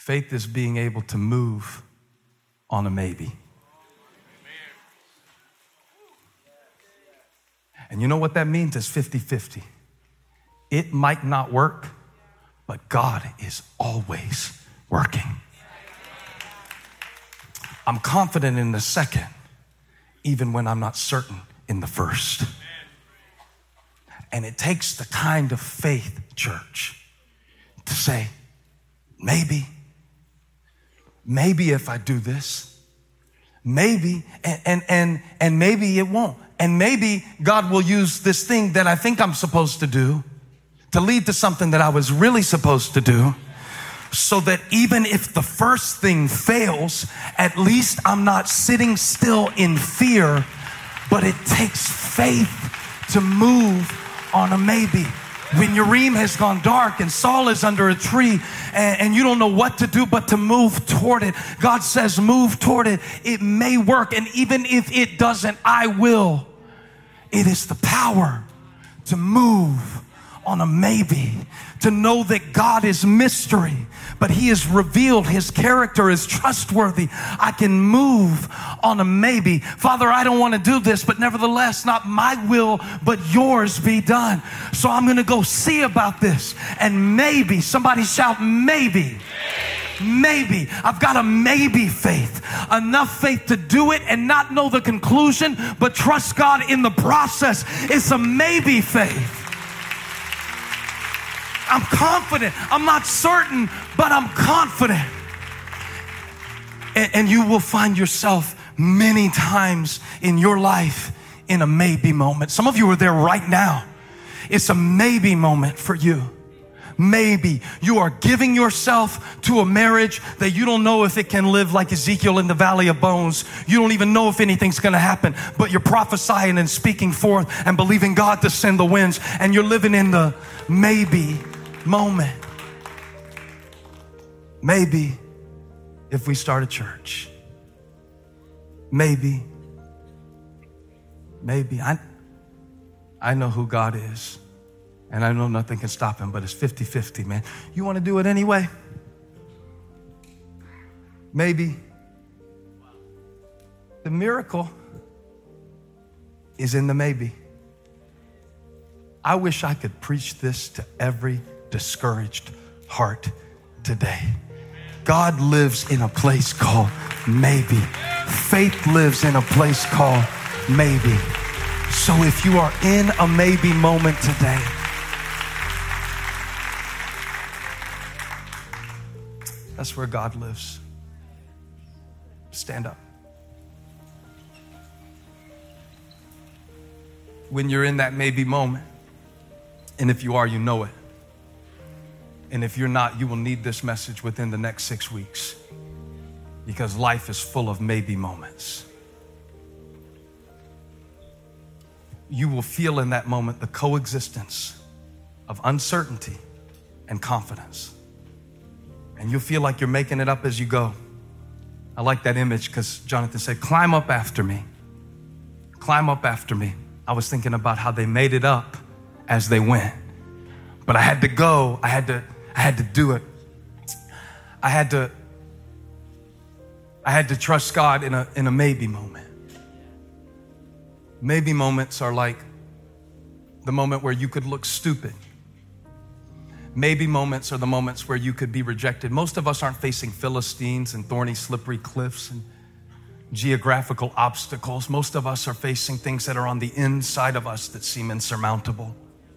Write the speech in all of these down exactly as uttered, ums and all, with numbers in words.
Faith is being able to move on a maybe. And you know what that means? It's fifty-fifty. It might not work, but God is always working. I'm confident in the second, even when I'm not certain in the first. And it takes the kind of faith, church, to say, maybe, maybe if I do this, maybe, and, and, and, and maybe it won't. And maybe God will use this thing that I think I'm supposed to do to lead to something that I was really supposed to do, so that even if the first thing fails, at least I'm not sitting still in fear, but it takes faith to move on a maybe. When Urim has gone dark and Saul is under a tree and, and you don't know what to do but to move toward it, God says move toward it. It may work, and even if it doesn't, I will. It is the power to move on a maybe, to know that God is mystery, but he is revealed. His character is trustworthy. I can move on a maybe. Father, I don't want to do this, but nevertheless, not my will, but yours be done. So I'm going to go see about this. And maybe, somebody shout maybe. Maybe. I've got a maybe faith. Enough faith to do it and not know the conclusion, but trust God in the process. It's a maybe faith. I'm confident. I'm not certain, but I'm confident. And, and you will find yourself many times in your life in a maybe moment. Some of you are there right now. It's a maybe moment for you. Maybe you are giving yourself to a marriage that you don't know if it can live like Ezekiel in the valley of bones. You don't even know if anything's going to happen, but you're prophesying and speaking forth and believing God to send the winds, and you're living in the maybe moment. Maybe if we start a church. Maybe. Maybe. I, I know who God is. And I know nothing can stop him, but it's fifty-fifty, man. You want to do it anyway? Maybe. The miracle is in the maybe. I wish I could preach this to every discouraged heart today. God lives in a place called maybe. Faith lives in a place called maybe. So if you are in a maybe moment today, that's where God lives. Stand up. When you're in that maybe moment, and if you are, you know it. And if you're not, you will need this message within the next six weeks because life is full of maybe moments. You will feel in that moment the coexistence of uncertainty and confidence. And you'll feel like you're making it up as you go. I like that image because Jonathan said, climb up after me. Climb up after me. I was thinking about how they made it up as they went. But I had to go. I had to, I had to do it. I had to, I had to trust God in a, in a maybe moment. Maybe moments are like the moment where you could look stupid. Maybe moments are the moments where you could be rejected. Most of us aren't facing Philistines and thorny, slippery cliffs and geographical obstacles. Most of us are facing things that are on the inside of us that seem insurmountable.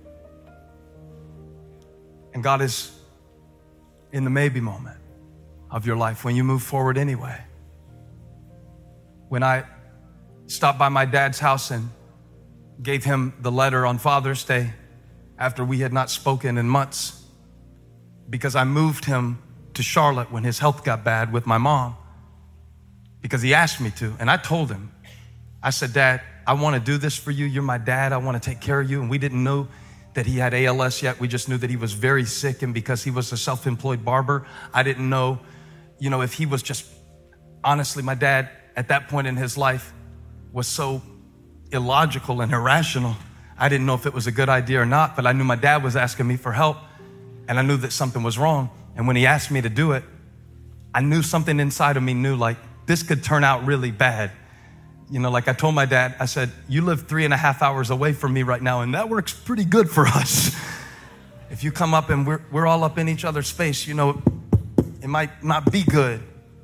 And God is in the maybe moment of your life when you move forward anyway. When I stopped by my dad's house and gave him the letter on Father's Day after we had not spoken in months, because I moved him to Charlotte when his health got bad with my mom, because he asked me to. And I told him, I said, Dad, I want to do this for you. You're my dad. I want to take care of you. And we didn't know that he had A L S yet. We just knew that he was very sick. And because he was a self-employed barber, I didn't know, you know, if he was just, honestly, my dad at that point in his life was so illogical and irrational. I didn't know if it was a good idea or not, but I knew my dad was asking me for help and I knew that something was wrong. And when he asked me to do it, I knew something inside of me knew like this could turn out really bad. You know, like I told my dad, I said, you live three and a half hours away from me right now, and that works pretty good for us. If you come up and we're, we're all up in each other's space, you know, it might not be good.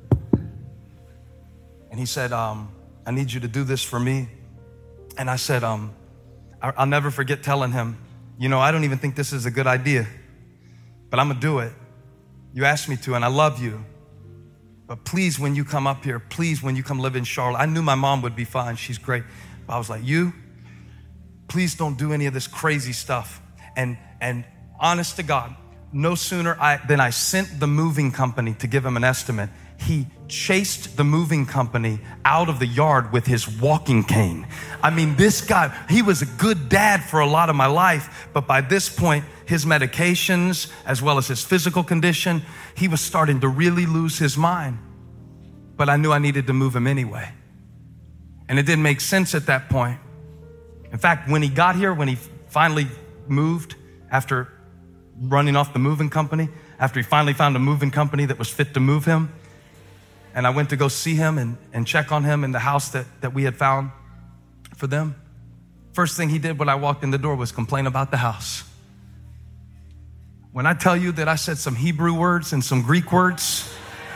And he said, um, I need you to do this for me. And I said, um, I'll never forget telling him, you know, I don't even think this is a good idea, but I'm gonna do it. You asked me to, and I love you. But please, when you come up here, please, when you come live in Charlotte, I knew my mom would be fine. She's great. But I was like, you, please don't do any of this crazy stuff. And, and honest to God, no sooner I, than I sent the moving company to give him an estimate, he chased the moving company out of the yard with his walking cane. I mean, this guy, he was a good dad for a lot of my life, but by this point, his medications, as well as his physical condition, he was starting to really lose his mind. But I knew I needed to move him anyway. And it didn't make sense at that point. In fact, when he got here, when he finally moved, after running off the moving company, after he finally found a moving company that was fit to move him, and I went to go see him and, and check on him in the house that, that we had found for them. First thing he did when I walked in the door was complain about the house. When I tell you that I said some Hebrew words and some Greek words,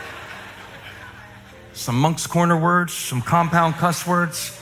some Moncks Corner words, some compound cuss words,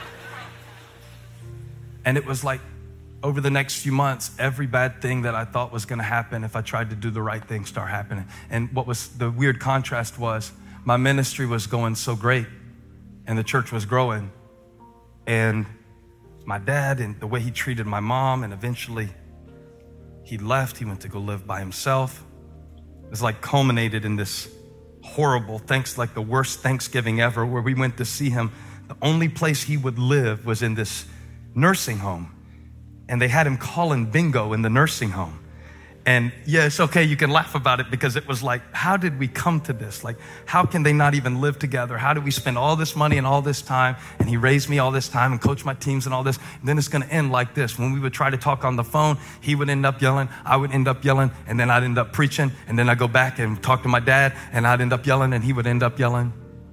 and it was like over the next few months, every bad thing that I thought was gonna happen if I tried to do the right thing start happening. And what was the weird contrast was my ministry was going so great and the church was growing, and my dad and the way he treated my mom, and eventually he left, he went to go live by himself. It was like culminated in this horrible, thanks like the worst Thanksgiving ever, where we went to see him. The only place he would live was in this nursing home. And they had him calling bingo in the nursing home. And yeah, it's okay, you can laugh about it because it was like, how did we come to this? Like, how can they not even live together? How did we spend all this money and all this time? And he raised me all this time and coached my teams and all this. And then it's gonna end like this. When we would try to talk on the phone, he would end up yelling, I would end up yelling, and then I'd end up preaching. And then I'd go back and talk to my dad, and I'd end up yelling, and he would end up yelling.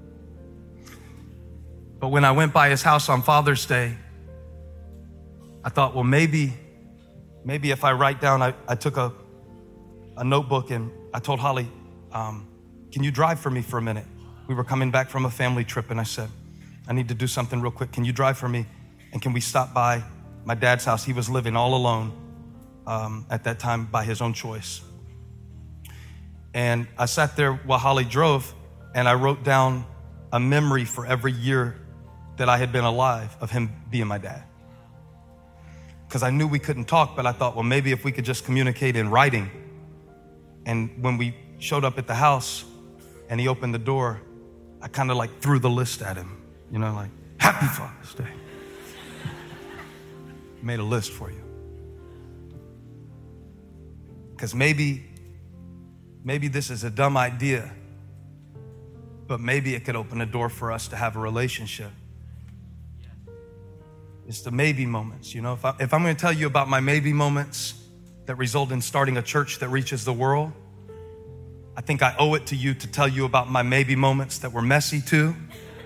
But when I went by his house on Father's Day, I thought, well, maybe, maybe if I write down, I, I took a, a notebook and I told Holly, um, can you drive for me for a minute? We were coming back from a family trip and I said, I need to do something real quick. Can you drive for me? And can we stop by my dad's house? He was living all alone um, at that time by his own choice. And I sat there while Holly drove and I wrote down a memory for every year that I had been alive of him being my dad. Because I knew we couldn't talk, but I thought, well, maybe if we could just communicate in writing. And when we showed up at the house and he opened the door, I kind of like threw the list at him, you know, like, Happy Father's Day. Made a list for you. Because maybe, maybe this is a dumb idea, but maybe it could open a door for us to have a relationship. It's the maybe moments, you know. If, I, if I'm going to tell you about my maybe moments that result in starting a church that reaches the world, I think I owe it to you to tell you about my maybe moments that were messy too.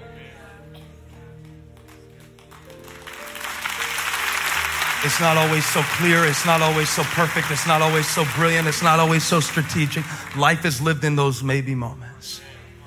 It's not always so clear. It's not always so perfect. It's not always so brilliant. It's not always so strategic. Life is lived in those maybe moments.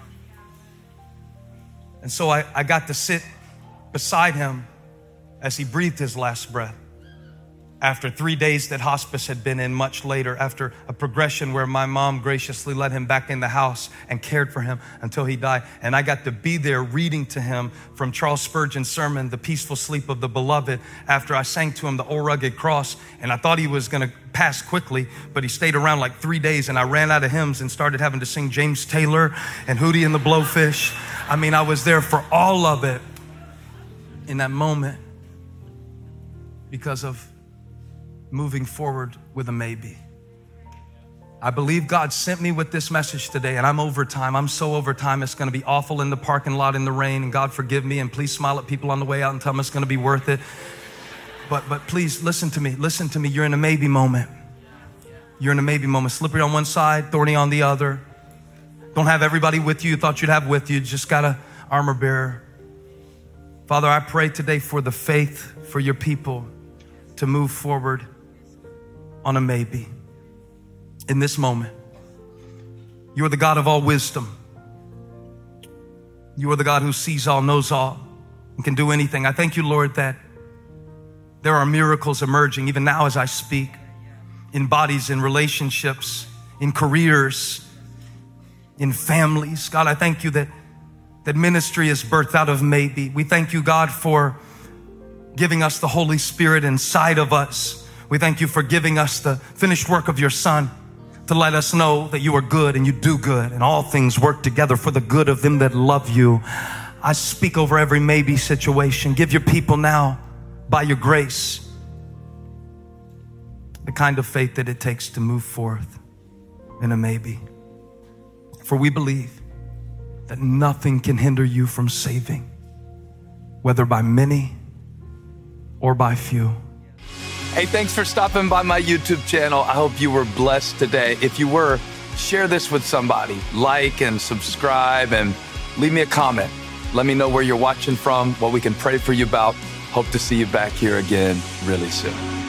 And so I, I got to sit beside him as he breathed his last breath. After three days that hospice had been in, much later, after a progression where my mom graciously let him back in the house and cared for him until he died. And I got to be there reading to him from Charles Spurgeon's sermon, The Peaceful Sleep of the Beloved, after I sang to him the Old Rugged Cross. And I thought he was gonna pass quickly, but he stayed around like three days and I ran out of hymns and started having to sing James Taylor and Hootie and the Blowfish. I mean, I was there for all of it in that moment because of moving forward with a maybe. I believe God sent me with this message today, and I'm over time. I'm so over time. It's going to be awful in the parking lot in the rain, and God forgive me, and please smile at people on the way out and tell them it's going to be worth it. But but please listen to me. Listen to me. You're in a maybe moment. You're in a maybe moment. Slippery on one side, thorny on the other. Don't have everybody with you you thought you'd have with you. Just got an armor bearer. Father, I pray today for the faith for your people to move forward on a maybe. In this moment, you are the God of all wisdom. You are the God who sees all, knows all, and can do anything. I thank you, Lord, that there are miracles emerging even now as I speak, in bodies, in relationships, in careers, in families. God, I thank you that, that ministry is birthed out of maybe. We thank you, God, for giving us the Holy Spirit inside of us. We thank you for giving us the finished work of your Son to let us know that you are good and you do good and all things work together for the good of them that love you. I speak over every maybe situation. Give your people now, by your grace, the kind of faith that it takes to move forth in a maybe. For we believe that nothing can hinder you from saving, whether by many or by few. Hey, thanks for stopping by my YouTube channel. I hope you were blessed today. If you were, share this with somebody. Like and subscribe and leave me a comment. Let me know where you're watching from, what we can pray for you about. Hope to see you back here again really soon.